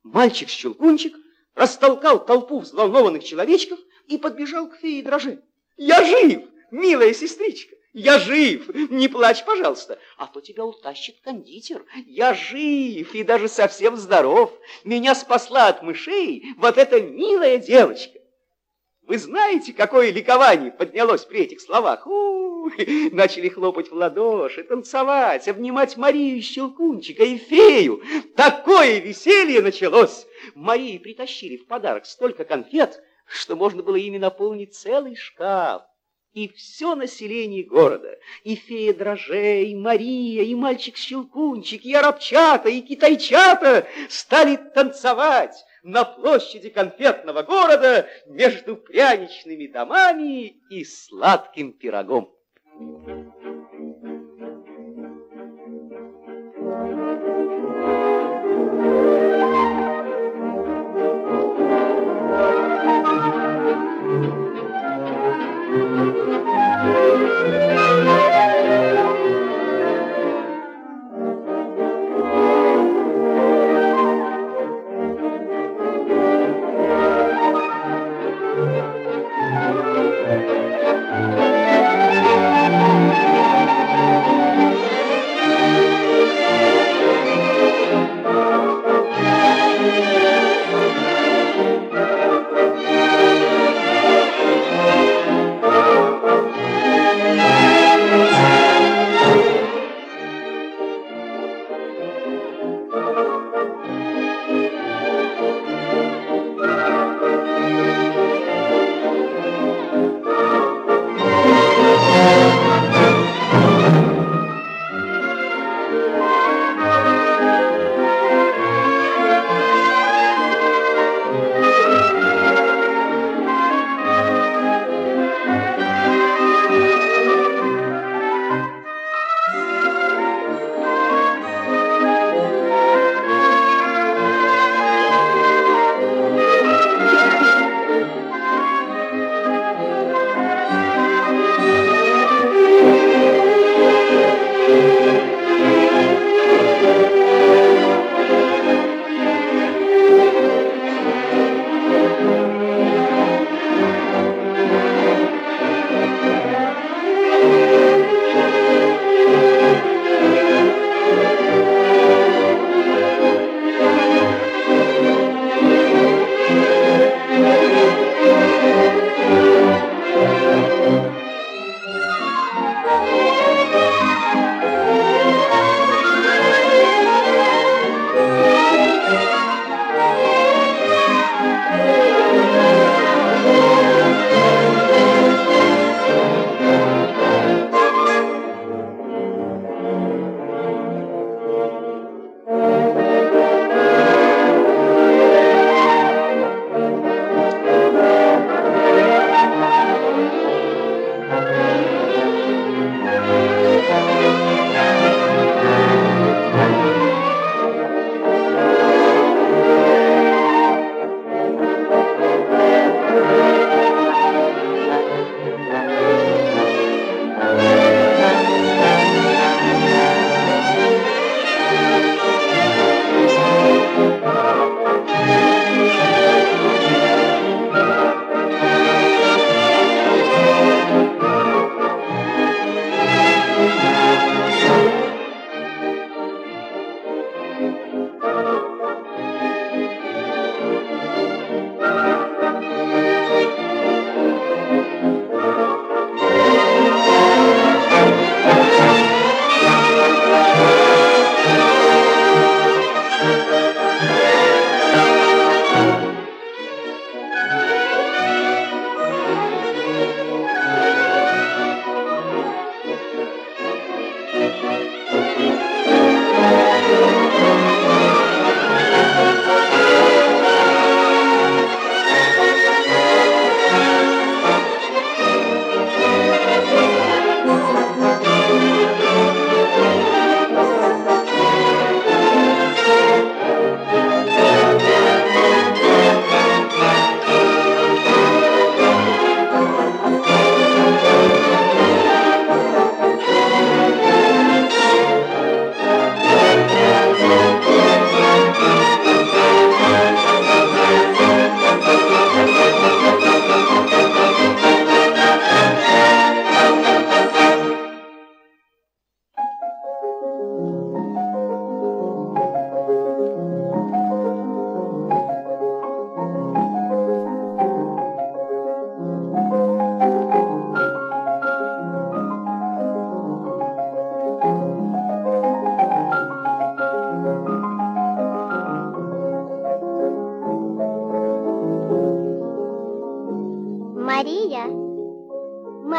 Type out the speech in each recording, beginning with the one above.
Мальчик-щелкунчик растолкал толпу взволнованных человечков и подбежал к фее Дроже. «Я жив, милая сестричка! Я жив! Не плачь, пожалуйста, а то тебя утащит кондитер. Я жив и даже совсем здоров. Меня спасла от мышей вот эта милая девочка». Вы знаете, какое ликование поднялось при этих словах? Начали хлопать в ладоши, танцевать, обнимать Марию Щелкунчика и фею. Такое веселье началось! Марии притащили в подарок столько конфет, что можно было ими наполнить целый шкаф. И все население города, и фея Дроже, и Мария, и мальчик-щелкунчик, и арабчата, и китайчата стали танцевать на площади конфетного города между пряничными домами и сладким пирогом.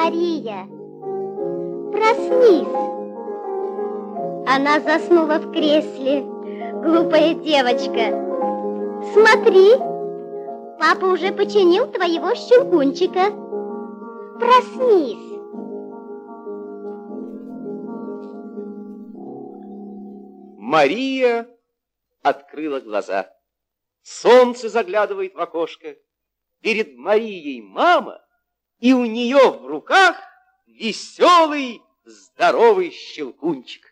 Мария, проснись. Она заснула в кресле, глупая девочка. Смотри, папа уже починил твоего щелкунчика. Проснись. Мария открыла глаза. Солнце заглядывает в окошко. Перед Марией мама, и у нее в руках веселый, здоровый щелкунчик.